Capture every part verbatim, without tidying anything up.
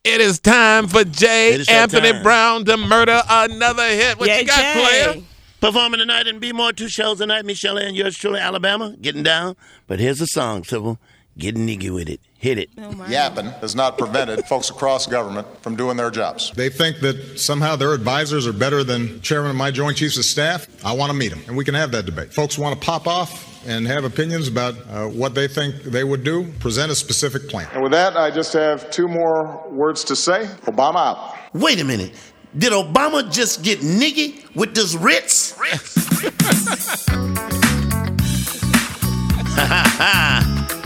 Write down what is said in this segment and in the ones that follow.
It is time for J. It is that Anthony time. Brown to murder another hit. What Yeah, you got, Jay. player? Performing tonight in Be More, two shows tonight. Michelle and yours truly, Alabama, getting down. But here's the song, Sybil. Get niggy with it. Hit it. Oh, my. Yapping has not prevented folks across government from doing their jobs. They think that somehow their advisors are better than chairman of my Joint Chiefs of Staff. I want to meet them, and we can have that debate. Folks want to pop off and have opinions about uh, what they think they would do, present a specific plan. And with that, I just have two more words to say. Obama out. Wait a minute. Did Obama just get niggy with this Ritz? Ha ha ha.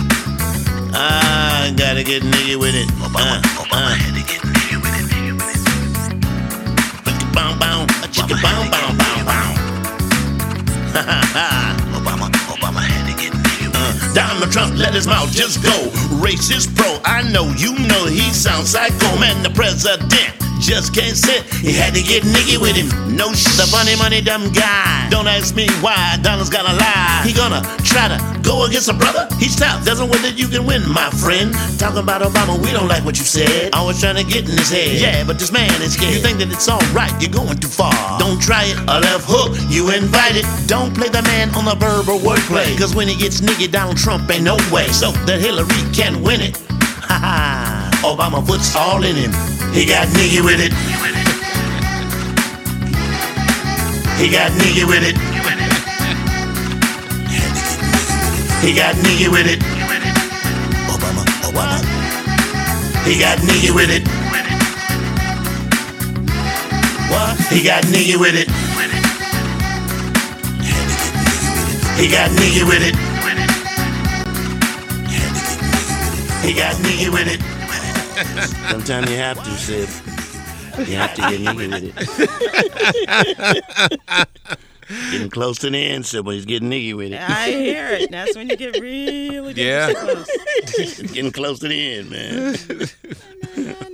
I gotta get niggy with it. Obama, uh, Obama uh. had to get niggy with it. Niggy with it. Bow, bow, bow, bow, bow, bow, bow. Ha ha ha. Obama, Obama had to get niggy with it. Uh, Donald Trump let his mouth just go. Racist pro, I know, you know he sounds psycho. Man, the president just can't sit. He had to get niggy with him. No shit, the funny money dumb guy. Don't ask me why Donald's gotta lie. He gonna try to go against a brother. He's tough, doesn't win that you can win, my friend. Talking about Obama, we don't like what you said. Always trying to get in his head. Yeah, but this man is scared. You think that it's alright, you're going too far. Don't try it, a left hook, you invited. Don't play the man on the verbal wordplay. Cause when he gets niggy, Donald Trump ain't no way. So that Hillary can win it. Ha ha. Obama puts all in him. He got niggy with it. He got niggy with it. He got niggy with it. Obama, Obama. He got niggy with it. What? He got niggy with it. He got niggy with it. He got niggy with it. Sometimes you have to, Sid. You have to get niggy with it. Getting close to the end, Sid, but he's getting niggy with it. I hear it. That's when you get really Yeah. close. It's getting close to the end, man.